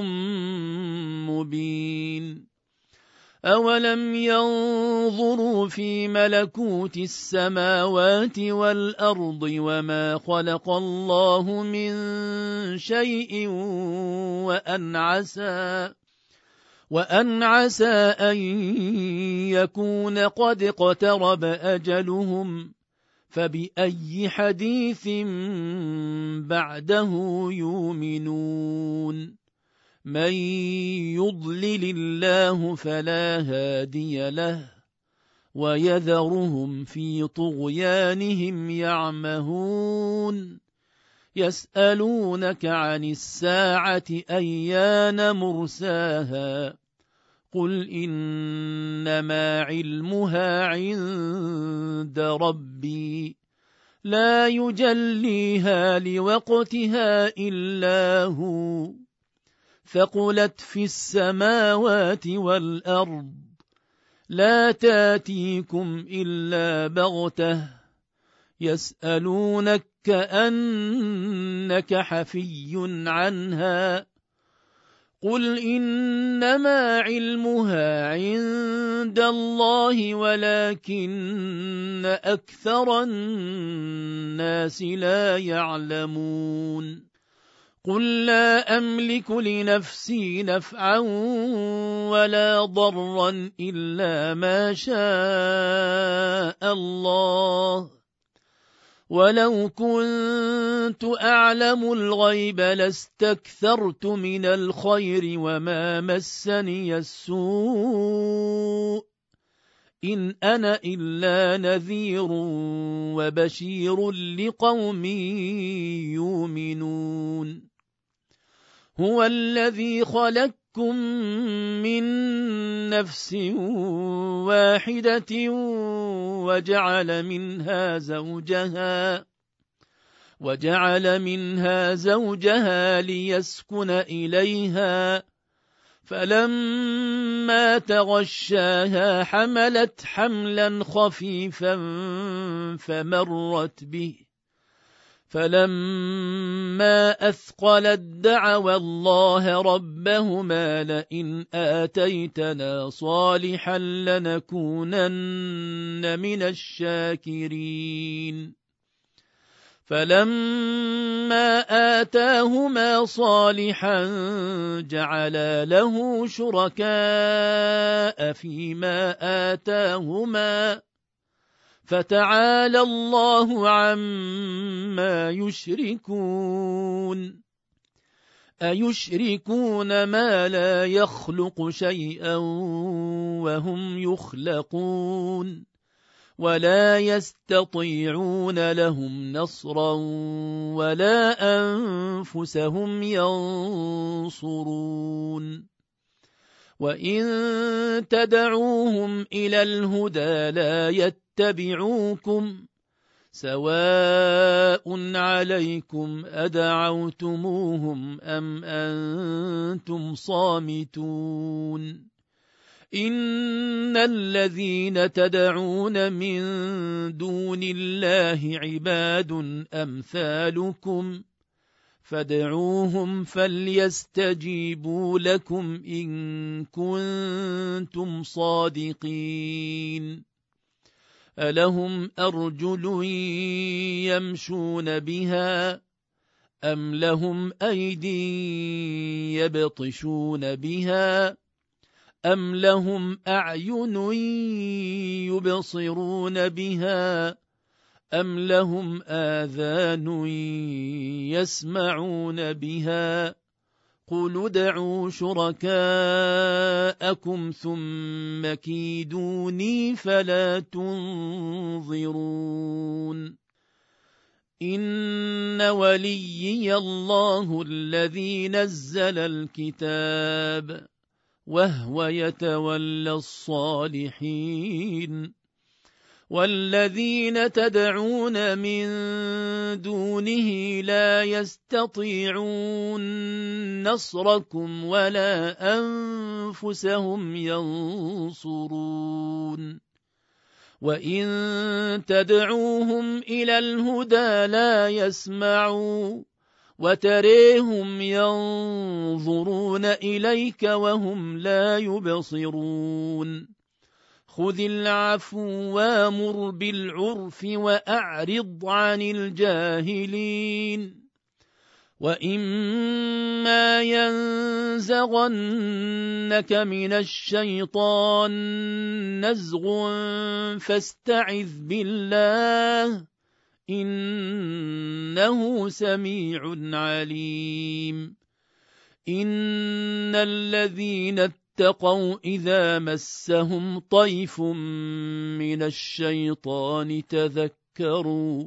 مبين أولم ينظروا في ملكوت السماوات والأرض وما خلق الله من شيء وأن عسى وأن عسى أن يكون قد اقترب أجلهم فبأي حديث بعده يؤمنون من يضلل الله فلا هادي له ويذرهم في طغيانهم يعمهون يسألونك عن الساعة أيان مرساها قل إنما علمها عند ربي لا يجليها لوقتها إلا هو ثقلت في السماوات والأرض لا تاتيكم إلا بغتة يسألونك كأنك حفي عنها قل إنما علمها عند الله ولكن أكثر الناس لا يعلمون قل لا أملك لنفسي نفعا ولا ضرا إلا ما شاء الله ولو كنت أعلم الغيب لاستكثرت من الخير وما مسني السوء إن أنا إلا نذير وبشير لقوم يؤمنون هو الذي خلقكم من نفس واحدة وجعل منها زوجها وجعل منها زوجها ليسكن إليها فلما تغشاها حملت حملا خفيفا فمرت به فلما أثقلت دعوا الله ربهما لئن آتيتنا صالحا لنكونن من الشاكرين فلما آتاهما صالحا جعلا له شركاء فيما آتاهما فتعالى الله عما يشركون أيشركون ما لا يخلق شيئا وهم يخلقون ولا يستطيعون لهم نصرا ولا أنفسهم ينصرون وإن تدعوهم إلى الهدى لا يتبعوكم سواء عليكم أدعوتموهم أم أنتم صامتون إن الذين تدعون من دون الله عباد أمثالكم فادعوهم فليستجيبوا لكم إن كنتم صادقين ألهم أرجل يمشون بها أم لهم أيدي يبطشون بها أم لهم أعين يبصرون بها أم لهم آذان يسمعون بها قل ادعوا شركاءكم ثم كيدوني فلا تنظرون إن وليي الله الذي نزل الكتاب وهو يتولى الصالحين والذين تدعون من دونه لا يستطيعون نصركم ولا أنفسهم ينصرون وإن تدعوهم إلى الهدى لا يسمعوا وتريهم ينظرون إليك وهم لا يبصرون خذ العفو وامر بالعرف وأعرض عن الجاهلين وإما ينزغنك من الشيطان نزغ فاستعذ بالله إنه سميع عليم إن الذين اتقوا إذا مسهم طيف من الشيطان تذكروا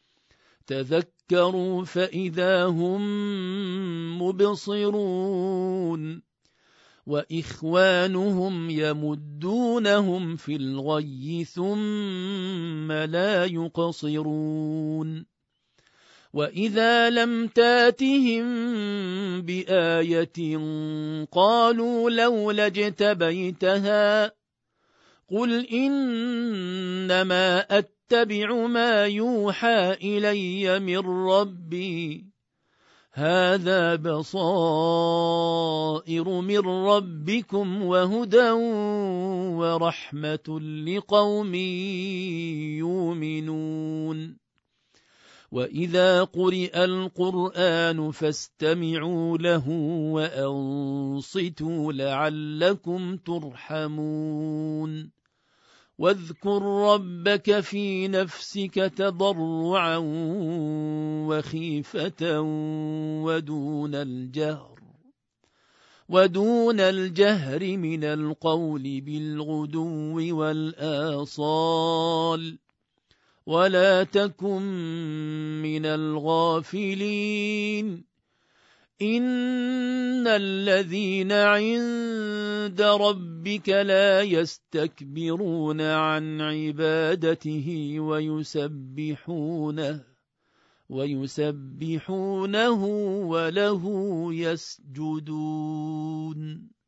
تذكروا فإذا هم مبصرون وإخوانهم يمدونهم في الغي ثم لا يقصرون وإذا لم تاتهم بآية قالوا لولا اجتبيتها قل إنما أتبع ما يوحى إلي من ربي هذا بصائر من ربكم وهدى ورحمة لقوم يؤمنون وإذا قرئ القرآن فاستمعوا له وأنصتوا لعلكم ترحمون واذكر ربك في نفسك تضرعا وخيفة ودون الجهر ودون الجهر من القول بالغدو والآصال ولا تكن من الغافلين إن الذين عند ربك لا يستكبرون عن عبادته ويسبحونه ويسبحونه وله يسجدون